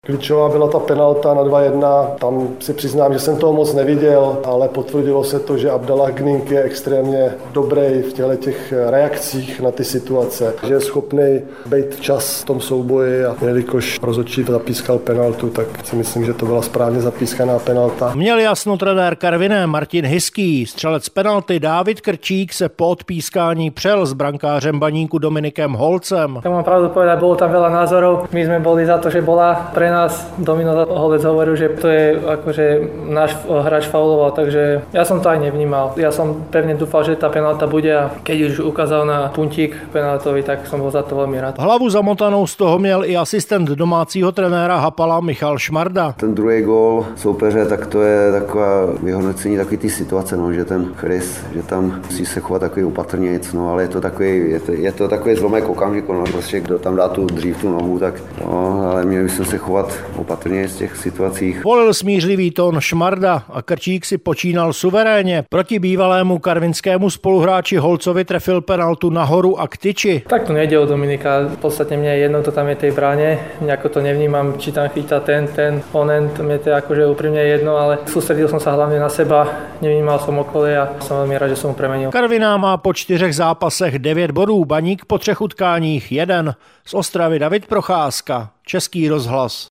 Klíčová byla ta penalta na 2-1, tam si přiznám, že jsem toho moc neviděl, ale potvrdilo se to, že Abdallah Gning je extrémně dobrý v těch reakcích na ty situace, že je schopný být včas v tom souboji a jelikož rozhodčí zapískal penaltu, tak si myslím, že to byla správně zapískaná penalta. Měl jasno trenér Karviné Martin Hyský, střelec penalty Dávid Krčík se po odpískání přel s brankářem Baníku Dominikem Holcem. Ja mám pravdu povedať, bolo tam veľa názorov, my sme boli za to, že bola pre nás Domino Holec hovoril, že to je akože náš hráč fauloval, takže ja som to aj nevnímal. Ja som pevne dúfal, že tá penálta bude a keď už ukázal na puntík penáltový, tak som bol za to veľmi rád. Hlavu zamotanou z toho měl i asistent domácího trenéra Hapala Michal Šmarda. Ten druhý gól soupeře, tak to je taková vyhodnocení takový ty situace, no, že ten Chris, že tam musí se chovat takový opatrnějc, no, ale je to takový zlomek okamžik, no, prostě kdo tam dá dřív tu nohu, tak no, ale měli bychom se chovat opatrně z těch situacích. Volil smířlivý tón Šmarda a Krčík si počínal suverénně. Proti bývalému karvinskému spoluhráči Holcovi trefil penaltu nahoru a k tyči. Tak to nejde o Dominika. V podstate mne je jedno, to tam je tej bráne. Nejako to nevnímam, či tam chytá ten onen, mne to je akože úprimne jedno, ale sústredil som sa hlavne na seba, nevnímal som okolie a som veľmi rád, že som ho premenil. Karviná má po 4 zápasech 9 bodů, Baník po 3 utkáních 1. Z Ostravy David Procházka, Český rozhlas.